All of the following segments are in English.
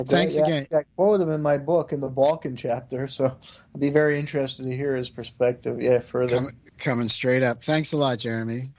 Thanks again. I quote him in my book in the Balkan chapter, so I'll be very interested to hear his perspective. Yeah, further. Coming straight up. Thanks a lot, Jeremy.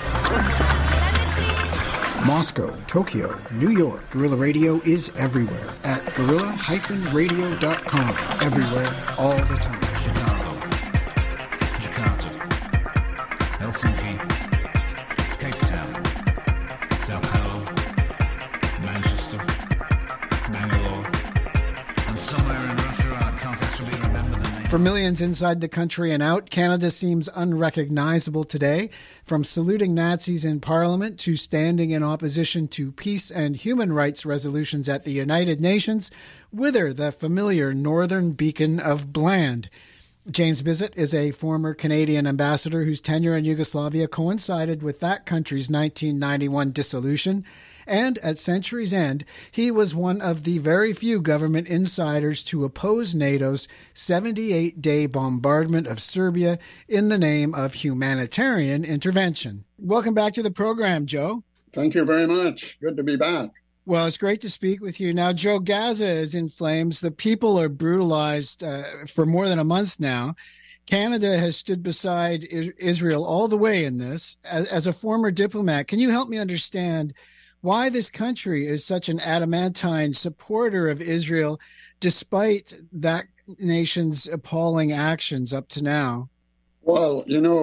Moscow, Tokyo, New York. Guerrilla Radio is everywhere at guerrilla-radio.com. Everywhere, all the time. Chicago, Jakarta, Helsinki, Cape Town, Sao Paulo, Manchester, Bangalore, and somewhere in Russia I can't actually remember the name. For millions inside the country and out, Canada seems unrecognizable today. From saluting Nazis in Parliament to standing in opposition to peace and human rights resolutions at the United Nations, whither the familiar northern beacon of bland. James Bissett is a former Canadian ambassador whose tenure in Yugoslavia coincided with that country's 1991 dissolution. And at century's end, he was one of the very few government insiders to oppose NATO's 78-day bombardment of Serbia in the name of humanitarian intervention. Welcome back to the program, Joe. Thank you very much. Good to be back. Well, it's great to speak with you. Now, Joe, Gaza is in flames. The people are brutalized for more than a month now. Canada has stood beside Israel all the way in this. As a former diplomat, can you help me understand why this country is such an adamantine supporter of Israel despite that nation's appalling actions up to now? Well,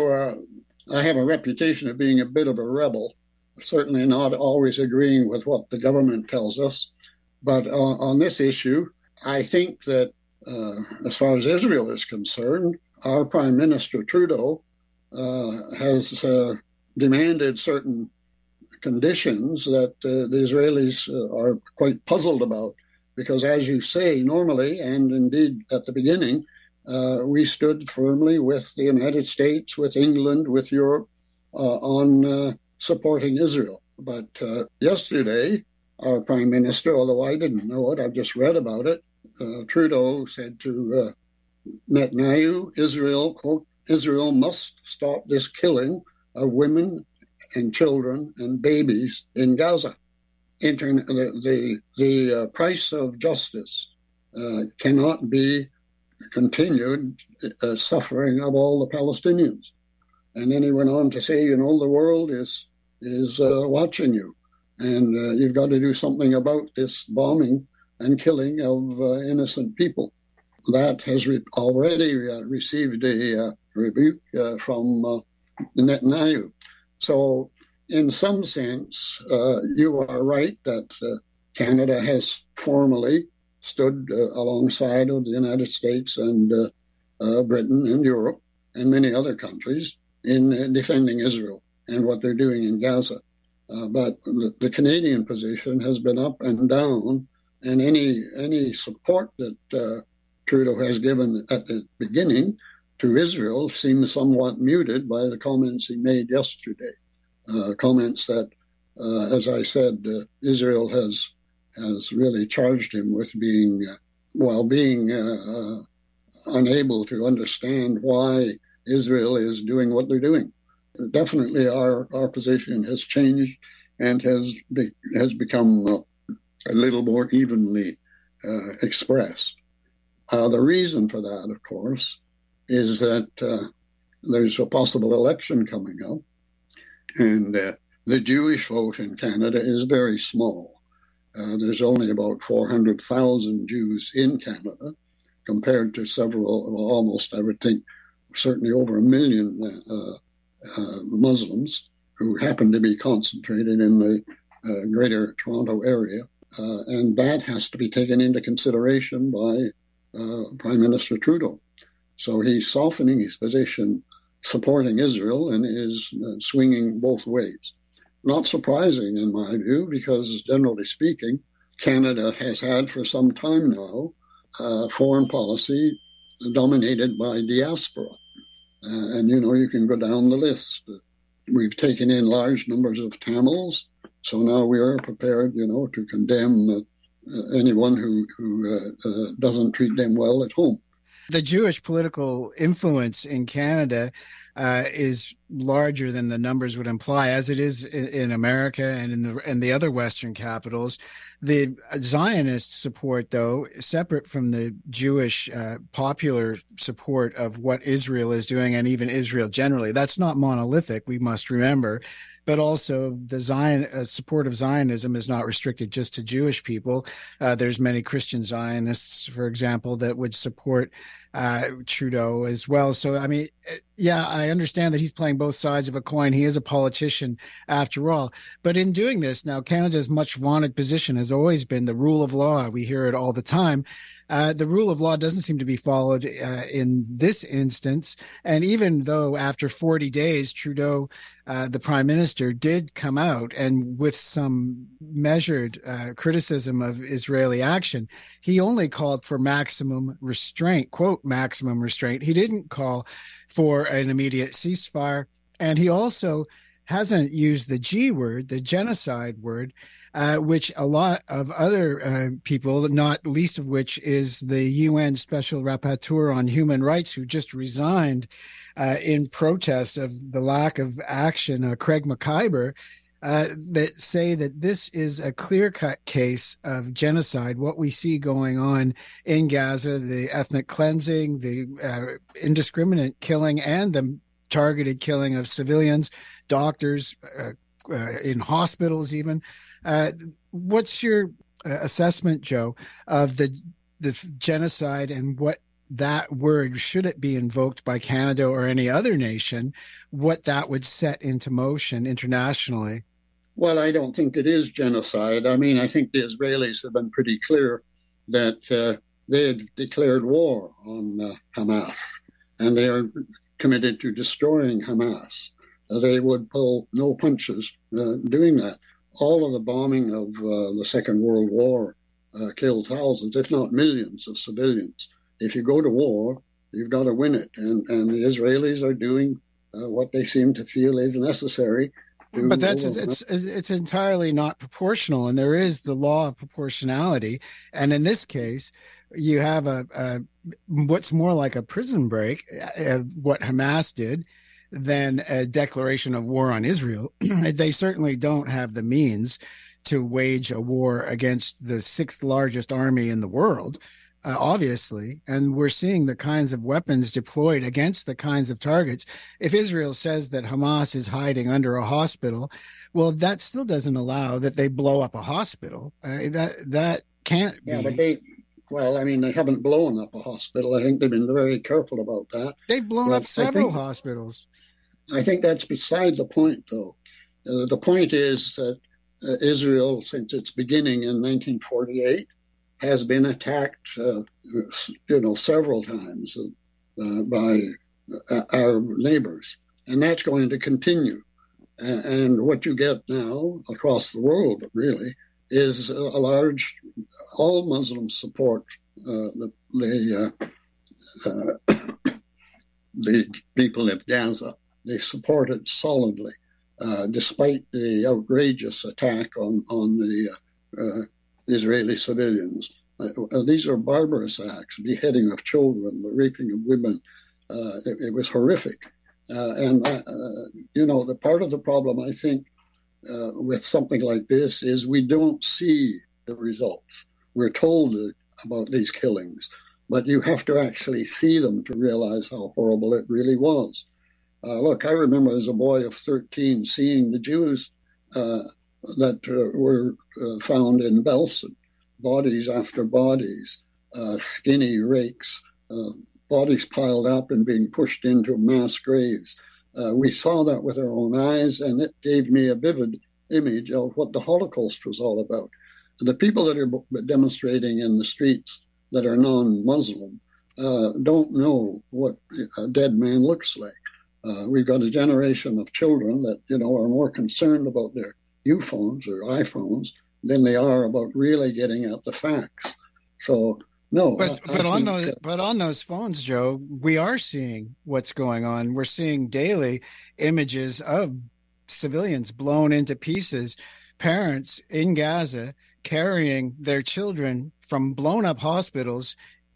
I have a reputation of being a bit of a rebel, certainly not always agreeing with what the government tells us. But on this issue, I think that as far as Israel is concerned, our Prime Minister Trudeau has demanded certain conditions that the Israelis are quite puzzled about. Because as you say, normally, and indeed at the beginning, we stood firmly with the United States, with England, with Europe on supporting Israel. But yesterday, our Prime Minister, although I didn't know it, I've just read about it, Trudeau said to Netanyahu, Israel, quote, Israel must stop this killing of women and children and babies in Gaza. The price of justice cannot be continued suffering of all the Palestinians. And then he went on to say, the world is watching you, and you've got to do something about this bombing and killing of innocent people. That has already received a rebuke from Netanyahu. So in some sense, you are right that Canada has formally stood alongside of the United States and Britain and Europe and many other countries in defending Israel and what they're doing in Gaza. But the Canadian position has been up and down, and any support that Trudeau has given at the beginning to Israel seems somewhat muted by the comments he made yesterday. Comments that, as I said, Israel has really charged him with being unable to understand why Israel is doing what they're doing. Definitely, our position has changed and has become a little more evenly expressed. The reason for that, of course, is that there's a possible election coming up, and the Jewish vote in Canada is very small. There's only about 400,000 Jews in Canada, compared to almost, I would think, certainly over 1 million Muslims who happen to be concentrated in the greater Toronto area. And that has to be taken into consideration by Prime Minister Trudeau. So he's softening his position, supporting Israel, and is swinging both ways. Not surprising, in my view, because generally speaking, Canada has had for some time now foreign policy dominated by diaspora. And, you can go down the list. We've taken in large numbers of Tamils, so now we are prepared, to condemn anyone who doesn't treat them well at home. The Jewish political influence in Canada is larger than the numbers would imply, as it is in America and in the other Western capitals. The Zionist support, though, separate from the Jewish popular support of what Israel is doing, and even Israel generally, that's not monolithic, we must remember. But also the support of Zionism is not restricted just to Jewish people. There's many Christian Zionists, for example, that would support Trudeau as well. So, I mean, yeah, I understand that he's playing both sides of a coin. He is a politician after all. But in doing this, now Canada's much vaunted position has always been the rule of law. We hear it all the time. The rule of law doesn't seem to be followed in this instance. And even though after 40 days, Trudeau, the prime minister, did come out and with some measured criticism of Israeli action, he only called for maximum restraint, quote, maximum restraint. He didn't call for an immediate ceasefire. And he also hasn't used the G word, the genocide word, which a lot of other people, not least of which is the UN Special Rapporteur on Human Rights, who just resigned in protest of the lack of action, Craig McIver, that say that this is a clear-cut case of genocide, what we see going on in Gaza, the ethnic cleansing, the indiscriminate killing, and the targeted killing of civilians, doctors, in hospitals even. What's your assessment, Joe, of the genocide and what that word, should it be invoked by Canada or any other nation, what that would set into motion internationally? Well, I don't think it is genocide. I mean, I think the Israelis have been pretty clear that they had declared war on Hamas, and they are committed to destroying Hamas. They would pull no punches doing that. All of the bombing of the Second World War killed thousands, if not millions, of civilians. If you go to war, you've got to win it. And the Israelis are doing what they seem to feel is necessary. But it's entirely not proportional. And there is the law of proportionality. And in this case, you have a what's more like a prison break, what Hamas did, than a declaration of war on Israel. They certainly don't have the means to wage a war against the sixth largest army in the world, obviously. And we're seeing the kinds of weapons deployed against the kinds of targets. If Israel says that Hamas is hiding under a hospital, well, that still doesn't allow that they blow up a hospital. That can't be. Yeah, but they haven't blown up a hospital. I think they've been very careful about that. They've blown up several hospitals. I think that's beside the point, though. The point is that Israel, since its beginning in 1948, has been attacked, several times by our neighbors, and that's going to continue. And what you get now across the world, really, is all Muslims support the people of Gaza. They support it solidly, despite the outrageous attack on the Israeli civilians. These are barbarous acts, beheading of children, the raping of women. It was horrific. The part of the problem, I think, with something like this is we don't see the results. We're told about these killings, but you have to actually see them to realize how horrible it really was. Look, I remember as a boy of 13 seeing the Jews that were found in Belsen, bodies after bodies, skinny rakes, bodies piled up and being pushed into mass graves. We saw that with our own eyes, and it gave me a vivid image of what the Holocaust was all about. The people that are demonstrating in the streets that are non-Muslim don't know what a dead man looks like. We've got a generation of children that, are more concerned about their U-phones or iPhones than they are about really getting at the facts. So, no. But on those phones, Joe, we are seeing what's going on. We're seeing daily images of civilians blown into pieces, parents in Gaza carrying their children from blown up hospitals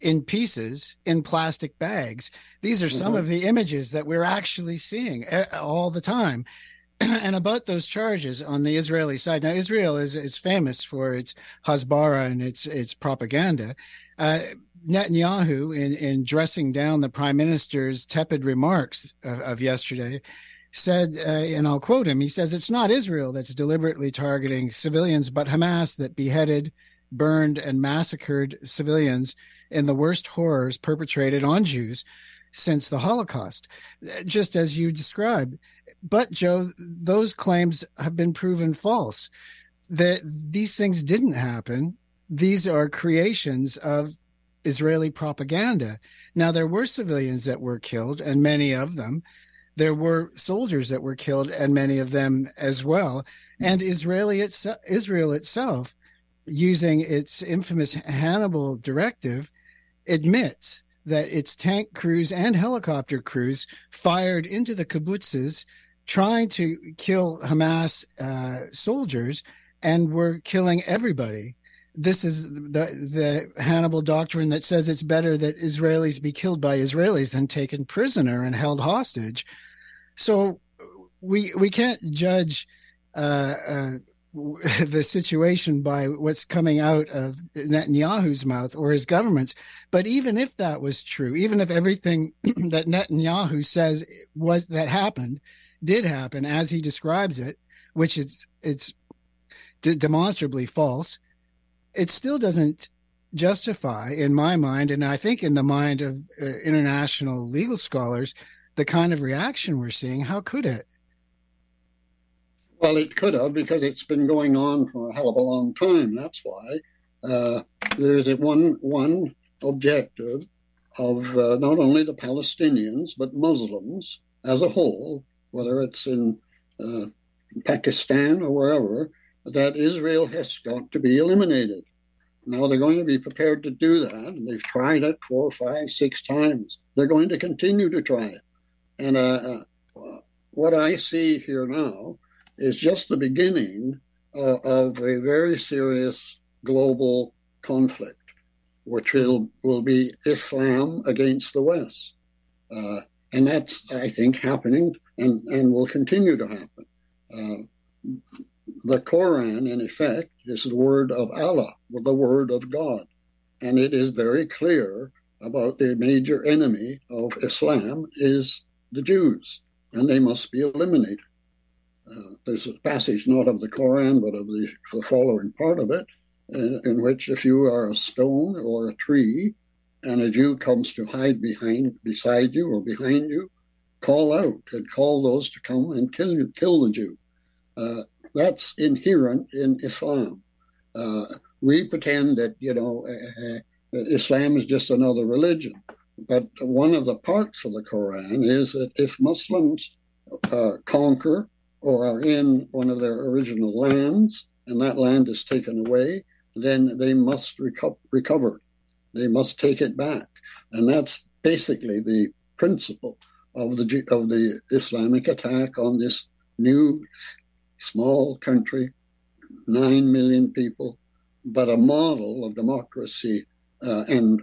in pieces in plastic bags. These are some of the images that we're actually seeing all the time. And about those charges on the Israeli side. Now, Israel is famous for its Hasbara and its propaganda. Netanyahu, in dressing down the prime minister's tepid remarks of yesterday, said, and I'll quote him, he says, "It's not Israel that's deliberately targeting civilians, but Hamas that beheaded, burned, and massacred civilians in the worst horrors perpetrated on Jews since the Holocaust," just as you described. But, Joe, those claims have been proven false. That these things didn't happen. These are creations of Israeli propaganda. Now, there were civilians that were killed, and many of them. There were soldiers that were killed, and many of them as well. And Israel itself, using its infamous Hannibal directive, admits that its tank crews and helicopter crews fired into the kibbutzes trying to kill Hamas soldiers and were killing everybody. This is the Hannibal doctrine that says it's better that Israelis be killed by Israelis than taken prisoner and held hostage. So we can't judge the situation by what's coming out of Netanyahu's mouth or his government's. But even if that was true, even if everything that Netanyahu says did happen as he describes it, which it's demonstrably false, it still doesn't justify, in my mind, and I think in the mind of international legal scholars, the kind of reaction we're seeing. How could it? Well, it could have, because it's been going on for a hell of a long time. That's why there's one objective of not only the Palestinians, but Muslims as a whole, whether it's in Pakistan or wherever, that Israel has got to be eliminated. Now they're going to be prepared to do that, and they've tried it 4, 5, 6 times. They're going to continue to try it. And what I see here now is just the beginning of a very serious global conflict, which will be Islam against the West. And that's, I think, happening and will continue to happen. The Quran, in effect, is the word of Allah, the word of God. And it is very clear about the major enemy of Islam is the Jews, and they must be eliminated. There's a passage not of the Quran, but of the following part of it, in which if you are a stone or a tree, and a Jew comes to hide beside you or behind you, call out and call those to come and kill the Jew. That's inherent in Islam. We pretend that, Islam is just another religion. But one of the parts of the Quran is that if Muslims conquer or are in one of their original lands, and that land is taken away, then they must recover. They must take it back. And that's basically the principle of the Islamic attack on this new small country, 9 million people, but a model of democracy and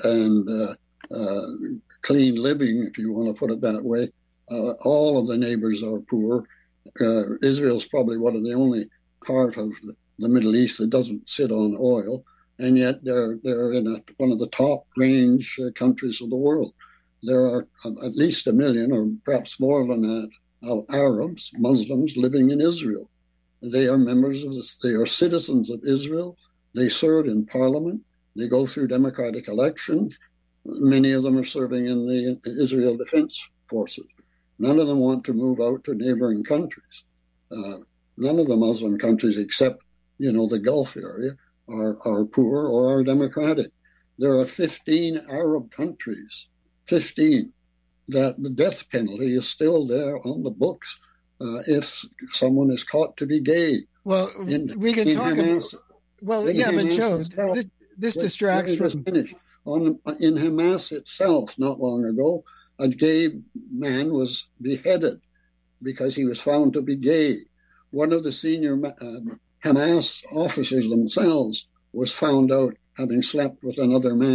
clean living, if you want to put it that way. All of the neighbors are poor. Israel's probably one of the only part of the Middle East that doesn't sit on oil, and yet they're in one of the top range countries of the world. There are at least 1 million, or perhaps more than that, of Arabs, Muslims living in Israel. They are members of this. They are citizens of Israel. They serve in parliament. They go through democratic elections. Many of them are serving in the Israel Defense Forces. None of them want to move out to neighboring countries. None of the Muslim countries, except, the Gulf area, are poor or are democratic. There are 15 Arab countries, 15, that the death penalty is still there on the books if someone is caught to be gay. Well, we can talk Hamas, about... Well, yeah, but Joe, this distracts from... In Hamas itself, not long ago, a gay man was beheaded because he was found to be gay. One of the senior Hamas officers themselves was found out having slept with another man,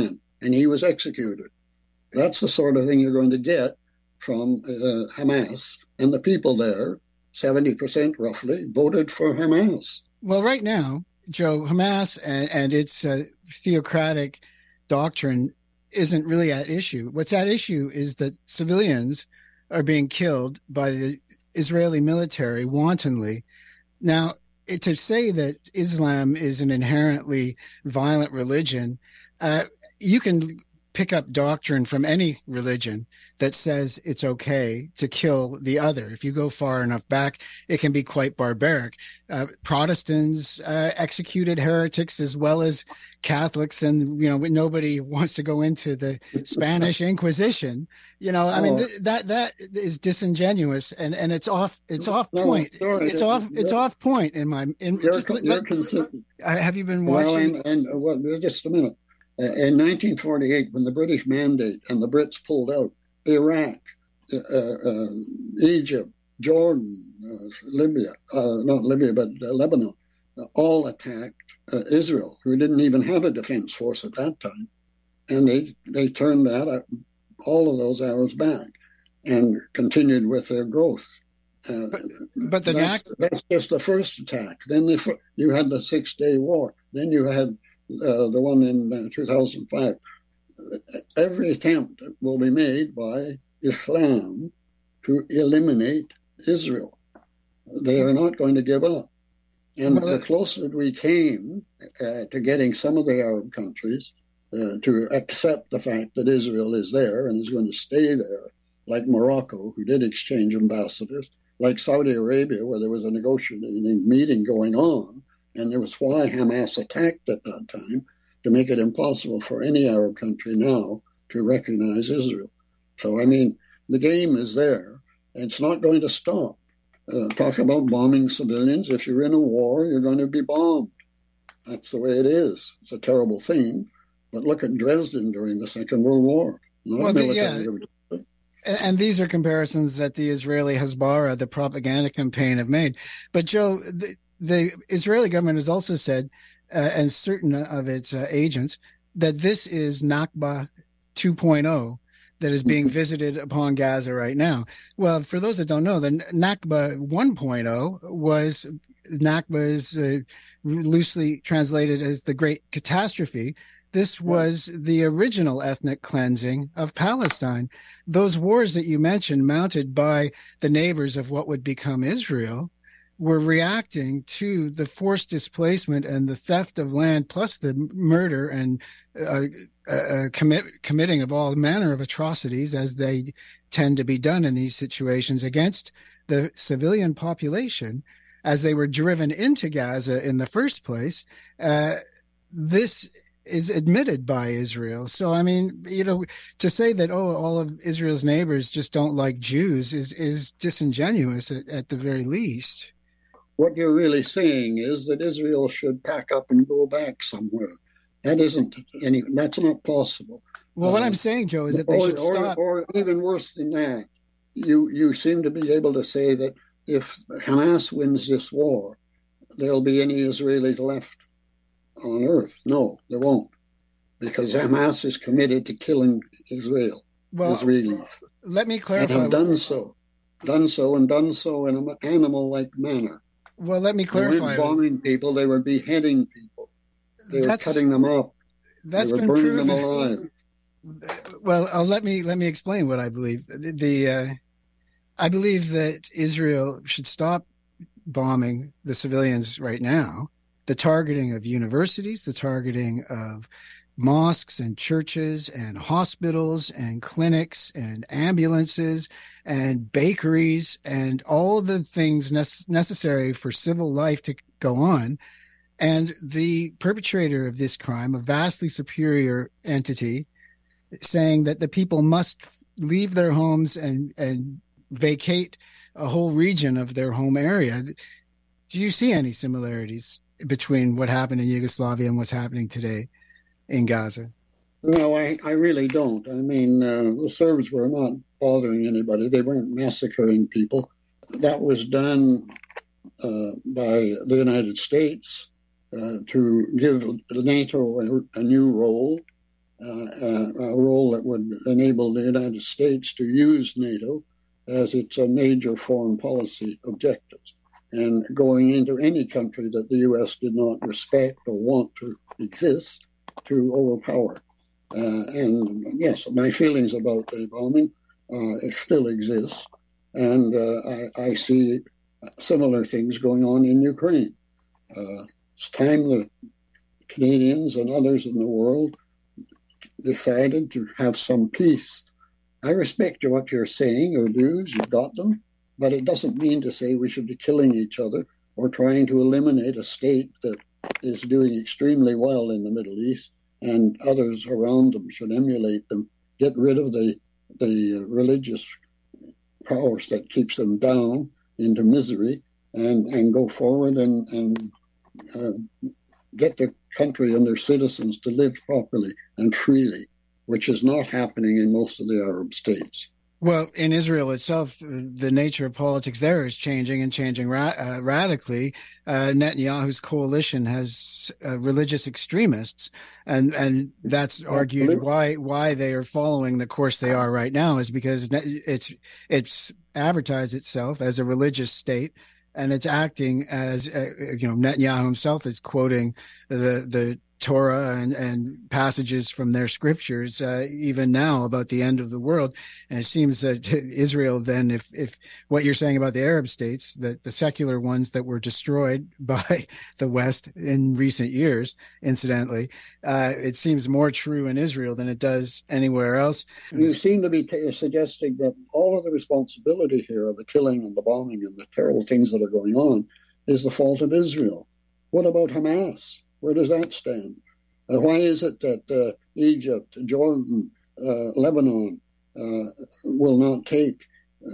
and he was executed. That's the sort of thing you're going to get from Hamas. And the people there, 70% roughly, voted for Hamas. Well, right now, Joe, Hamas and its theocratic doctrine isn't really at issue. What's at issue is that civilians are being killed by the Israeli military wantonly. Now, to say that Islam is an inherently violent religion, you can pick up doctrine from any religion that says it's okay to kill the other. If you go far enough back, it can be quite barbaric. Protestants executed heretics as well as Catholics, and nobody wants to go into the Spanish Inquisition. I mean that is disingenuous, and it's off point. It's off point in my. Have you been watching? Well, just a minute. In 1948, when the British Mandate and the Brits pulled out, Iraq, Egypt, Jordan, Libya, not Libya, but Lebanon, all attacked Israel, who didn't even have a defense force at that time. And they turned all of those arrows back and continued with their growth. But that's just the first attack. Then you had the 6-Day War. Then you had the one in 2005. Every attempt will be made by Islam to eliminate Israel. They are not going to give up. And the closer we came to getting some of the Arab countries to accept the fact that Israel is there and is going to stay there, like Morocco, who did exchange ambassadors, like Saudi Arabia, where there was a negotiating meeting going on, and it was why Hamas attacked at that time, to make it impossible for any Arab country now to recognize Israel. So, I mean, the game is there, and it's not going to stop. Talk about bombing civilians. If you're in a war, you're going to be bombed. That's the way it is. It's a terrible thing. But look at Dresden during the Second World War. And these are comparisons that the Israeli Hezbollah, the propaganda campaign, have made. But, Joe, the Israeli government has also said, and certain of its agents, that this is Nakba 2.0 that is being visited upon Gaza right now. Well, for those that don't know, the Nakba 1.0 was, Nakba is loosely translated as the Great Catastrophe. This was the original ethnic cleansing of Palestine. Those wars that you mentioned, mounted by the neighbors of what would become Israel, were reacting to the forced displacement and the theft of land, plus the murder and committing of all manner of atrocities, as they tend to be done in these situations, against the civilian population as they were driven into Gaza in the first place. This is admitted by Israel. So, I mean, to say that, all of Israel's neighbors just don't like Jews is disingenuous at the very least. What you're really saying is that Israel should pack up and go back somewhere. That's not possible. Well, what I'm saying, Joe, is that they should stop. Or even worse than that, you seem to be able to say that if Hamas wins this war, there'll be any Israelis left on earth. No, there won't, because Hamas is committed to killing Israelis. Let me clarify. And have done so in an animal-like manner. Well, let me clarify. They weren't bombing people; they were beheading people. They were cutting them up. That's they were been burning proven. them alive. Well, let me explain what I believe. I believe that Israel should stop bombing the civilians right now. The targeting of universities, the targeting of mosques and churches and hospitals and clinics and ambulances and bakeries and all the things necessary for civil life to go on. And the perpetrator of this crime, a vastly superior entity, saying that the people must leave their homes and vacate a whole region of their home area. Do you see any similarities between what happened in Yugoslavia and what's happening today in Gaza? No, I really don't. I mean, the Serbs were not bothering anybody. They weren't massacring people. That was done by the United States to give NATO a new role a role that would enable the United States to use NATO as its major foreign policy objectives, and going into any country that the U.S. did not respect or want to exist to overpower. And yes, my feelings about the bombing still exist, and I see similar things going on in Ukraine. It's time the Canadians and others in the world decided to have some peace. I respect what you're saying, your views, you've got them, but it doesn't mean to say we should be killing each other or trying to eliminate a state that is doing extremely well in the Middle East, and others around them should emulate them, get rid of the religious powers that keeps them down into misery, and go forward and get the country and their citizens to live properly and freely, which is not happening in most of the Arab states. Well, in Israel itself, the nature of politics there is changing radically. Netanyahu's coalition has religious extremists, and that's argued why they are following the course they are right now is because it's advertised itself as a religious state, and it's acting as Netanyahu himself is quoting the Torah and passages from their scriptures even now about the end of the world. And it seems that Israel then, if what you're saying about the Arab states, that the secular ones that were destroyed by the West in recent years, incidentally, it seems more true in Israel than it does anywhere else. You seem to be suggesting that all of the responsibility here of the killing and the bombing and the terrible things that are going on is the fault of Israel. What about Hamas? Where does that stand? Why is it that Egypt, Jordan, Lebanon will not take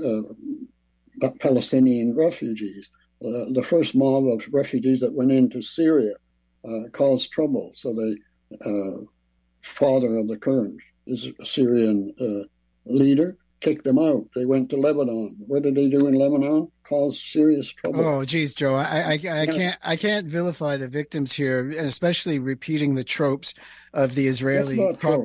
Palestinian refugees? The first mob of refugees that went into Syria caused trouble. So the father of the current Syrian leader kicked them out. They went to Lebanon. What did they do in Lebanon? Cause serious trouble. Oh, geez, Joe, I can't vilify the victims here, and especially repeating the tropes of the Israeli.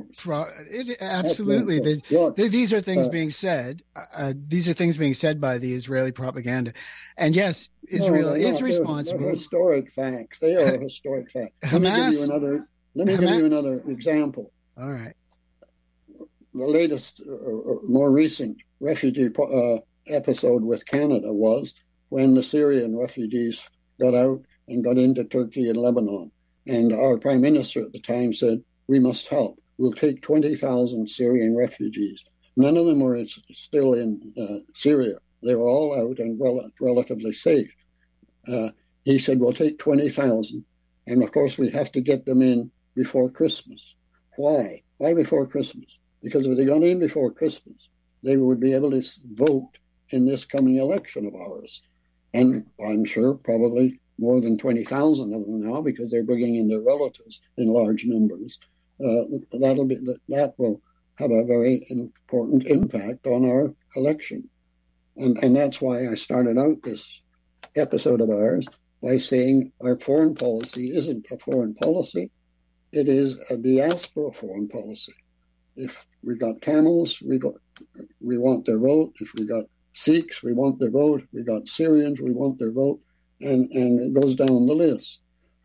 Absolutely, these are things being said. These are things being said by the Israeli propaganda, and yes, Israel is responsible. They're historic facts. They are historic facts. Let me give you another example. All right. The latest, more recent refugee episode with Canada was when the Syrian refugees got out and got into Turkey and Lebanon. And our prime minister at the time said, we must help. We'll take 20,000 Syrian refugees. None of them were still in Syria. They were all out and relatively safe. He said, we'll take 20,000. And of course, we have to get them in before Christmas. Why? Why before Christmas? Because if they got in before Christmas, they would be able to vote in this coming election of ours. And I'm sure probably more than 20,000 of them now, because they're bringing in their relatives in large numbers. That will have a very important impact on our election. And that's why I started out this episode of ours by saying our foreign policy isn't a foreign policy. It is a diaspora foreign policy. If we got Tamils, we want their vote. If we got Sikhs, we want their vote. We got Syrians, we want their vote. And it goes down the list.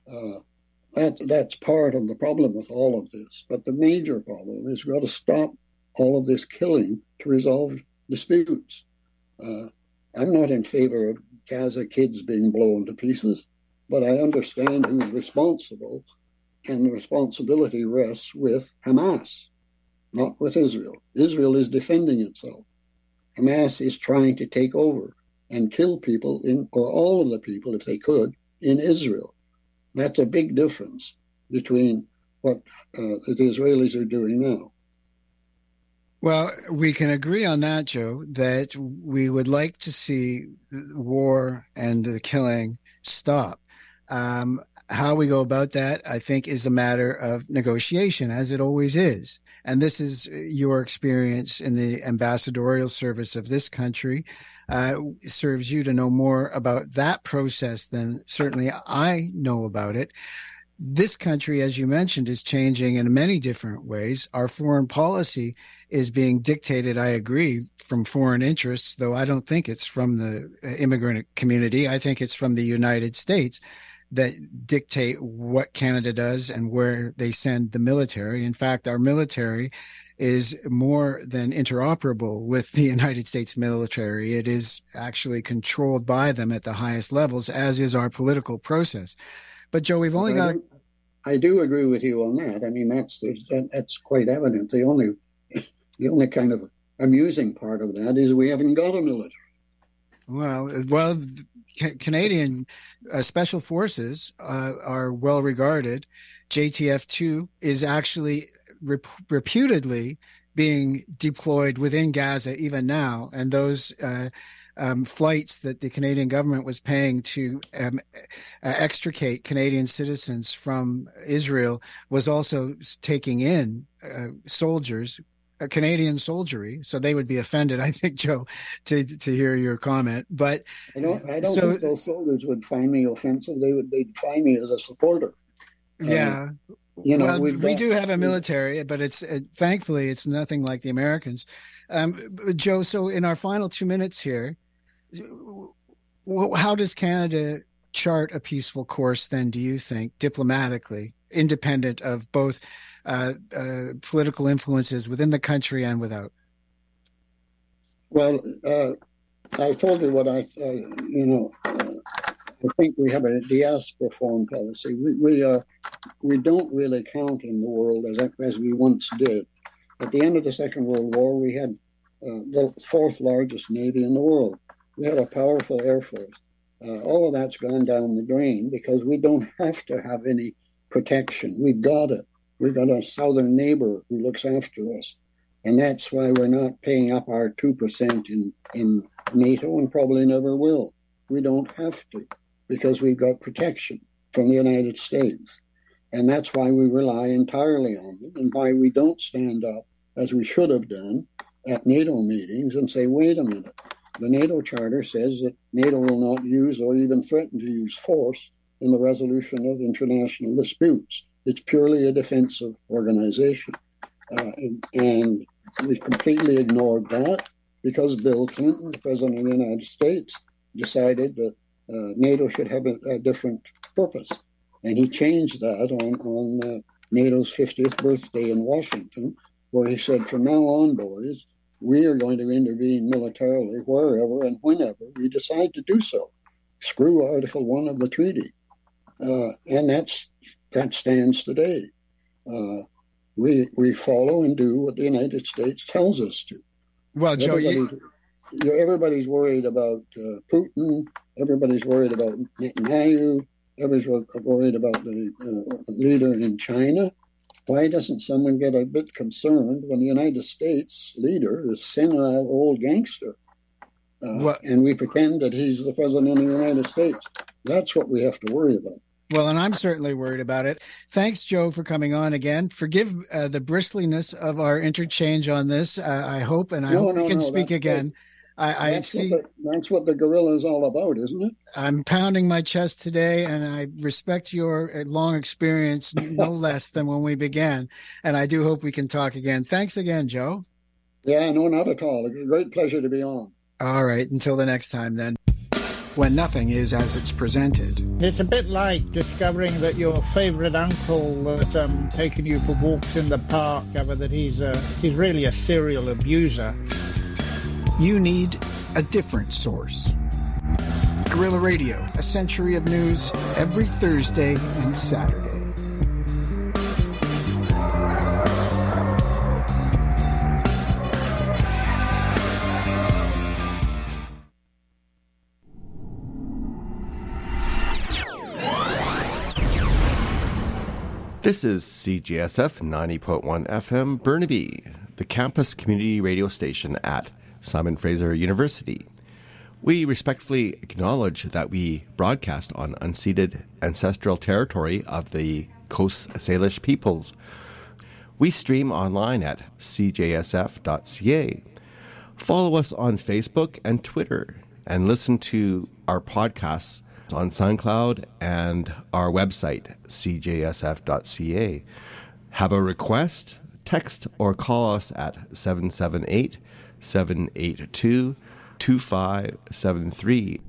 That's part of the problem with all of this. But the major problem is we've got to stop all of this killing to resolve disputes. I'm not in favor of Gaza kids being blown to pieces, but I understand who's responsible, and the responsibility rests with Hamas, not with Israel. Israel is defending itself. Hamas is trying to take over and kill people or all of the people, if they could, in Israel. That's a big difference between what the Israelis are doing now. Well, we can agree on that, Joe, that we would like to see the war and the killing stop. How we go about that, I think, is a matter of negotiation, as it always is. And this is your experience in the ambassadorial service of this country. Serves you to know more about that process than certainly I know about it. this country, as you mentioned, is changing in many different ways. Our foreign policy is being dictated, I agree, from foreign interests, though I don't think it's from the immigrant community. I think it's from the United States that dictate what Canada does and where they send the military. In fact, our military is more than interoperable with the United States military. It is actually controlled by them at the highest levels, as is our political process. But Joe, we've only got... I do agree with you on that. I mean, that's quite evident. The only kind of amusing part of that is we haven't got a military. Well, Canadian special forces are well regarded. JTF-2 is actually reputedly being deployed within Gaza even now, and those flights that the Canadian government was paying to extricate Canadian citizens from Israel was also taking in soldiers, Canadian soldiery. So they would be offended, I think, Joe, to hear your comment. But I don't think those soldiers would find me offensive. They'd find me as a supporter. Yeah. We do have a military, but it's thankfully it's nothing like the Americans. Joe, so in our final 2 minutes here, how does Canada chart a peaceful course then, do you think, diplomatically, independent of both political influences within the country and without? Well, I told you what I think we have a diaspora foreign policy. We don't really count in the world as we once did. At the end of the Second World War, we had the fourth largest navy in the world. We had a powerful air force. All of that's gone down the drain because we don't have to have any protection. We've got it. We've got a southern neighbor who looks after us. And that's why we're not paying up our 2% in NATO and probably never will. We don't have to because we've got protection from the United States. And that's why we rely entirely on them and why we don't stand up, as we should have done, at NATO meetings and say, wait a minute. The NATO Charter says that NATO will not use or even threaten to use force in the resolution of international disputes. It's purely a defensive organization. And we completely ignored that because Bill Clinton, the President of the United States, decided that NATO should have a different purpose. And he changed that on NATO's 50th birthday in Washington, where he said, from now on, boys, we are going to intervene militarily wherever and whenever we decide to do so. Screw Article 1 of the treaty. And that stands today. We follow and do what the United States tells us to. Well, Joe, everybody's worried about Putin. Everybody's worried about Netanyahu. Everybody's worried about the leader in China. Why doesn't someone get a bit concerned when the United States leader is senile old gangster? And we pretend that he's the president of the United States. That's what we have to worry about. Well, and I'm certainly worried about it. Thanks, Joe, for coming on again. Forgive the bristliness of our interchange on this. I hope, and I hope we can speak again. That's what the guerrilla is all about, isn't it? I'm pounding my chest today, and I respect your long experience no less than when we began. And I do hope we can talk again. Thanks again, Joe. Yeah, no, not at all. It's a great pleasure to be on. All right. Until the next time, then. When nothing is as it's presented. It's a bit like discovering that your favourite uncle that's taken you for walks in the park, that he's really a serial abuser. You need a different source. Guerrilla Radio, a century of news every Thursday and Saturday. This is CJSF 90.1 FM Burnaby, the campus community radio station at Simon Fraser University. We respectfully acknowledge that we broadcast on unceded ancestral territory of the Coast Salish peoples. We stream online at cjsf.ca. Follow us on Facebook and Twitter, and listen to our podcasts on SoundCloud and our website, cjsf.ca. Have a request? Text or call us at 778-782-2573.